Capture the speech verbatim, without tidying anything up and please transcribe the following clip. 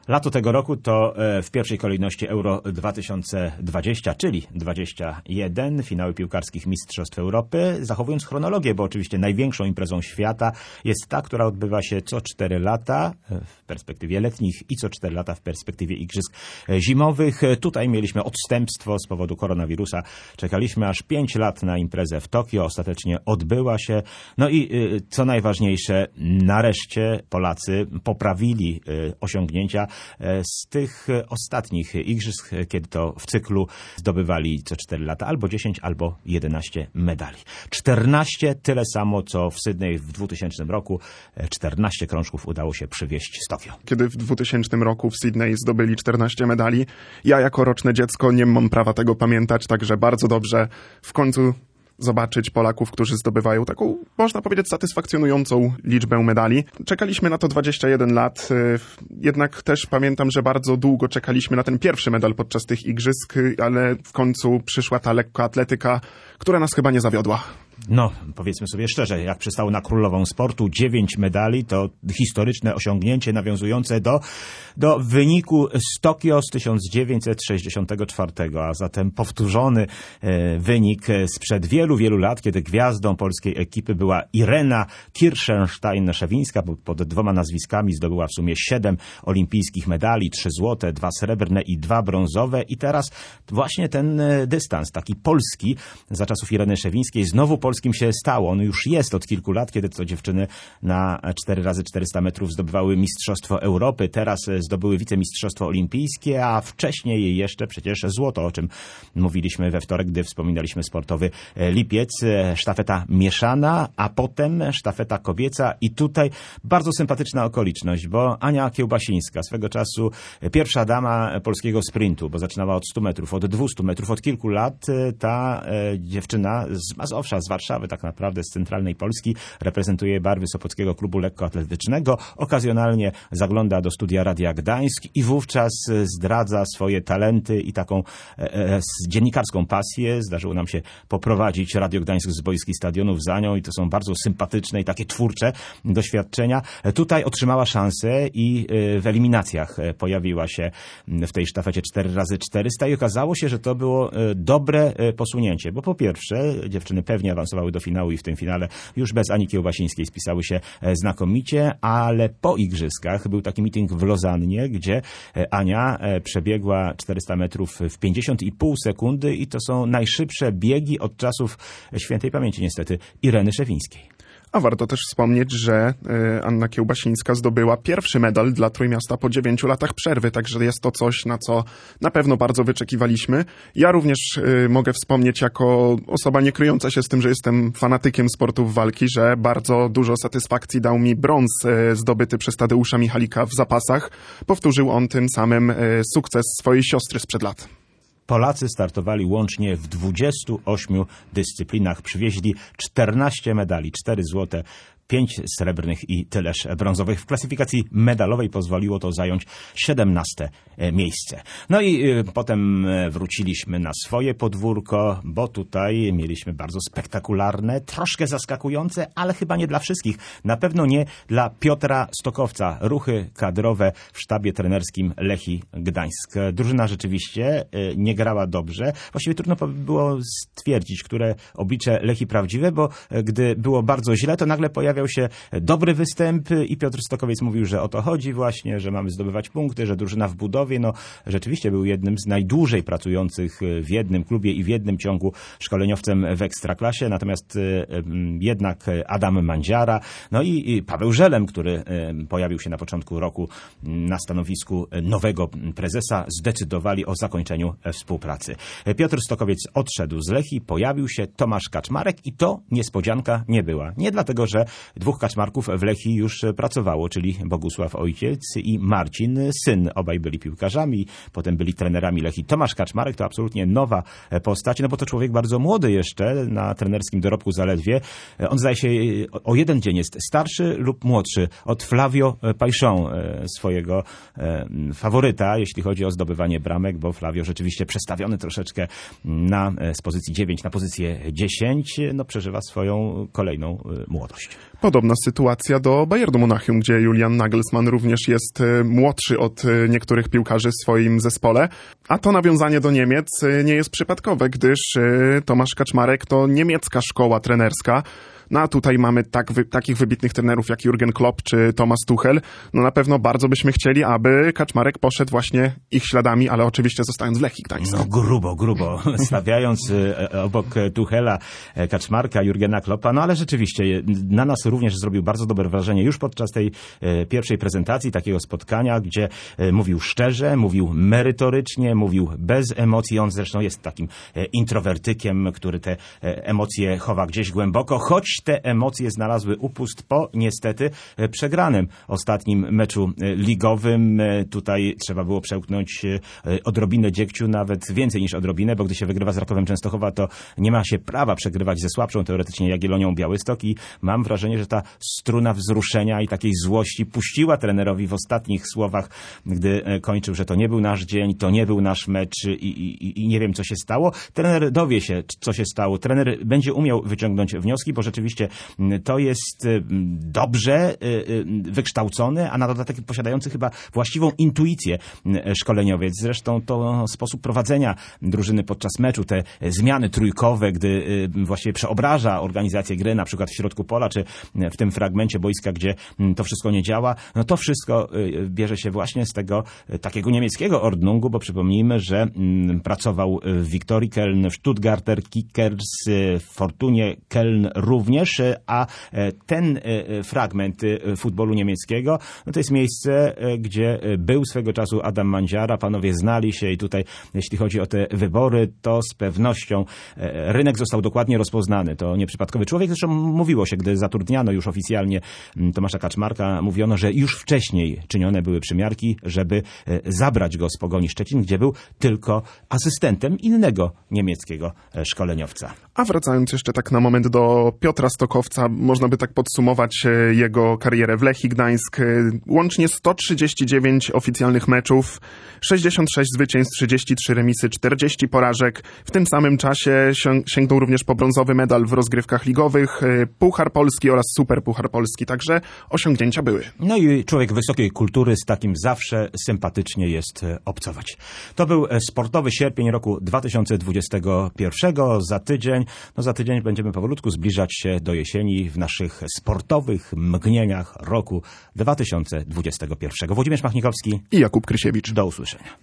Lato tego roku to w pierwszej kolejności Euro dwa tysiące dwadzieścia, czyli dwadzieścia jeden, finały piłkarskich Mistrzostw Europy. Zachowując chronologię, bo oczywiście największą imprezą świata jest ta, która odbywa się co cztery lata w perspektywie letnich i co cztery lata w perspektywie igrzysk zimowych. Tutaj mieliśmy odstępstwo z powodu koronawirusa. Czekaliśmy aż pięć lat na imprezę w Tokio. Ostatecznie odbyła się. No i co najważniejsze, nareszcie Polacy poprawili osiągnięcia z tych ostatnich igrzysk, kiedy to w cyklu zdobywali co cztery lata albo dziesięć, albo jedenaście medali. czternaście, tyle samo co w Sydney w dwutysięcznym roku. czternaście krążków udało się przywieźć z Tokio. Kiedy w dwutysięcznym roku w Sydney zdobyli czternaście medali, ja jako roczne dziecko nie mam prawa tego pamiętać, także bardzo dobrze w końcu zobaczyć Polaków, którzy zdobywają taką, można powiedzieć, satysfakcjonującą liczbę medali. Czekaliśmy na to dwadzieścia jeden lat, jednak też pamiętam, że bardzo długo czekaliśmy na ten pierwszy medal podczas tych igrzysk, ale w końcu przyszła ta lekkoatletyka, która nas chyba nie zawiodła. No, powiedzmy sobie szczerze, jak przystało na królową sportu, dziewięć medali to historyczne osiągnięcie nawiązujące do, do wyniku z Tokio z tysiąc dziewięćset sześćdziesiątego czwartego, a zatem powtórzony e, wynik sprzed wielu, wielu lat, kiedy gwiazdą polskiej ekipy była Irena Kirschenstein-Szewińska, pod dwoma nazwiskami zdobyła w sumie siedem olimpijskich medali, trzy złote, dwa srebrne i dwa brązowe i teraz właśnie ten dystans, taki polski, za czasów Ireny Szewińskiej, znowu polskim się stało. On już jest od kilku lat, kiedy to dziewczyny na cztery razy czterysta metrów zdobywały Mistrzostwo Europy, teraz zdobyły wicemistrzostwo olimpijskie, a wcześniej jeszcze przecież złoto, o czym mówiliśmy we wtorek, gdy wspominaliśmy sportowy lipiec. Sztafeta mieszana, a potem sztafeta kobieca i tutaj bardzo sympatyczna okoliczność, bo Ania Kiełbasińska, swego czasu pierwsza dama polskiego sprintu, bo zaczynała od stu metrów, od dwustu metrów, od kilku lat ta dziewczyna z Mazowsza, z Warszawy tak naprawdę, z centralnej Polski, reprezentuje barwy Sopockiego Klubu Lekkoatletycznego, okazjonalnie zagląda do studia Radia Gdańsk i wówczas zdradza swoje talenty i taką e, dziennikarską pasję. Zdarzyło nam się poprowadzić Radio Gdańsk z boiskich stadionów za nią i to są bardzo sympatyczne i takie twórcze doświadczenia. Tutaj otrzymała szansę i w eliminacjach pojawiła się w tej sztafecie cztery razy czterysta i okazało się, że to było dobre posunięcie, bo po pierwsze dziewczyny pewnie awansowały do finału i w tym finale już bez Ani Kiełbasińskiej spisały się znakomicie, ale po igrzyskach był taki meeting w Lozannie, gdzie Ania przebiegła czterysta metrów w pięćdziesiąt i pół sekundy i to są najszybsze biegi od czasów świętej pamięci niestety Ireny Szewińskiej. A warto też wspomnieć, że Anna Kiełbasińska zdobyła pierwszy medal dla Trójmiasta po dziewięciu latach przerwy, także jest to coś, na co na pewno bardzo wyczekiwaliśmy. Ja również mogę wspomnieć jako osoba nie kryjąca się z tym, że jestem fanatykiem sportów walki, że bardzo dużo satysfakcji dał mi brąz zdobyty przez Tadeusza Michalika w zapasach. Powtórzył on tym samym sukces swojej siostry sprzed lat. Polacy startowali łącznie w dwudziestu ośmiu dyscyplinach. Przywieźli czternaście medali, cztery złote, pięć srebrnych i tyleż brązowych. W klasyfikacji medalowej pozwoliło to zająć siedemnaste miejsce. No i potem wróciliśmy na swoje podwórko, bo tutaj mieliśmy bardzo spektakularne, troszkę zaskakujące, ale chyba nie dla wszystkich. Na pewno nie dla Piotra Stokowca. Ruchy kadrowe w sztabie trenerskim Lechii Gdańsk. Drużyna rzeczywiście nie grała dobrze. Właściwie trudno było stwierdzić, które oblicze Lechii prawdziwe, bo gdy było bardzo źle, to nagle pojawiło pojawiał się dobry występ i Piotr Stokowiec mówił, że o to chodzi właśnie, że mamy zdobywać punkty, że drużyna w budowie. No rzeczywiście był jednym z najdłużej pracujących w jednym klubie i w jednym ciągu szkoleniowcem w Ekstraklasie, natomiast jednak Adam Mandziara, no i Paweł Żelem, który pojawił się na początku roku na stanowisku nowego prezesa, zdecydowali o zakończeniu współpracy. Piotr Stokowiec odszedł z Lechii, pojawił się Tomasz Kaczmarek i to niespodzianka nie była. Nie dlatego, że dwóch Kaczmarków w Lechii już pracowało, czyli Bogusław ojciec i Marcin syn. Obaj byli piłkarzami, potem byli trenerami Lechii. Tomasz Kaczmarek to absolutnie nowa postać, no bo to człowiek bardzo młody jeszcze, na trenerskim dorobku zaledwie. On zdaje się o jeden dzień jest starszy lub młodszy od Flavio Paixão, swojego faworyta, jeśli chodzi o zdobywanie bramek, bo Flavio rzeczywiście przestawiony troszeczkę na, z pozycji dziewięć na pozycję dziesięć, no przeżywa swoją kolejną młodość. Podobna sytuacja do Bayernu Monachium, gdzie Julian Nagelsmann również jest młodszy od niektórych piłkarzy w swoim zespole. A to nawiązanie do Niemiec nie jest przypadkowe, gdyż Tomasz Kaczmarek to niemiecka szkoła trenerska. No a tutaj mamy tak, wy, takich wybitnych trenerów jak Jurgen Klopp czy Thomas Tuchel. No na pewno bardzo byśmy chcieli, aby Kaczmarek poszedł właśnie ich śladami, ale oczywiście zostając w Lechii Gdańsk. No grubo, grubo. Stawiając obok Tuchela, Kaczmarka, Jurgena Kloppa. No ale rzeczywiście na nas również zrobił bardzo dobre wrażenie już podczas tej pierwszej prezentacji takiego spotkania, gdzie mówił szczerze, mówił merytorycznie, mówił bez emocji. On zresztą jest takim introwertykiem, który te emocje chowa gdzieś głęboko, choć te emocje znalazły upust po niestety przegranym ostatnim meczu ligowym. Tutaj trzeba było przełknąć odrobinę dziegciu, nawet więcej niż odrobinę, bo gdy się wygrywa z Rakowem Częstochowa, to nie ma się prawa przegrywać ze słabszą teoretycznie Jagiellonią Białystok i mam wrażenie, że ta struna wzruszenia i takiej złości puściła trenerowi w ostatnich słowach, gdy kończył, że to nie był nasz dzień, to nie był nasz mecz i, i, i nie wiem, co się stało. Trener dowie się, co się stało. Trener będzie umiał wyciągnąć wnioski, bo rzeczywiście to jest dobrze wykształcony, a na dodatek posiadający chyba właściwą intuicję szkoleniowiec. Zresztą to sposób prowadzenia drużyny podczas meczu, te zmiany trójkowe, gdy właściwie przeobraża organizację gry, na przykład w środku pola, czy w tym fragmencie boiska, gdzie to wszystko nie działa, no to wszystko bierze się właśnie z tego takiego niemieckiego Ordnungu, bo przypomnijmy, że pracował w Wiktorii Köln, w Stuttgarter Kickers, w Fortunie Köln również, a ten fragment futbolu niemieckiego, no to jest miejsce, gdzie był swego czasu Adam Mandziara, panowie znali się i tutaj, jeśli chodzi o te wybory, to z pewnością rynek został dokładnie rozpoznany. To nieprzypadkowy człowiek, zresztą mówiło się, gdy zatrudniano już oficjalnie Tomasza Kaczmarka, mówiono, że już wcześniej czynione były przymiarki, żeby zabrać go z Pogoni Szczecin, gdzie był tylko asystentem innego niemieckiego szkoleniowca. A wracając jeszcze tak na moment do Piotra Stokowca, można by tak podsumować jego karierę w Lechii Gdańsk. Łącznie sto trzydzieści dziewięć oficjalnych meczów, sześćdziesiąt sześć zwycięstw, trzydzieści trzy remisy, czterdzieści porażek. W tym samym czasie sięgnął również po brązowy medal w rozgrywkach ligowych, Puchar Polski oraz Super Puchar Polski, także osiągnięcia były. No i człowiek wysokiej kultury, z takim zawsze sympatycznie jest obcować. To był sportowy sierpień roku dwa tysiące dwudziestego pierwszego. Za tydzień, no za tydzień będziemy powolutku zbliżać się do jesieni w naszych sportowych mgnieniach roku dwa tysiące dwudziestego pierwszego. Włodzimierz Machnikowski i Jakub Krysiewicz. Do usłyszenia.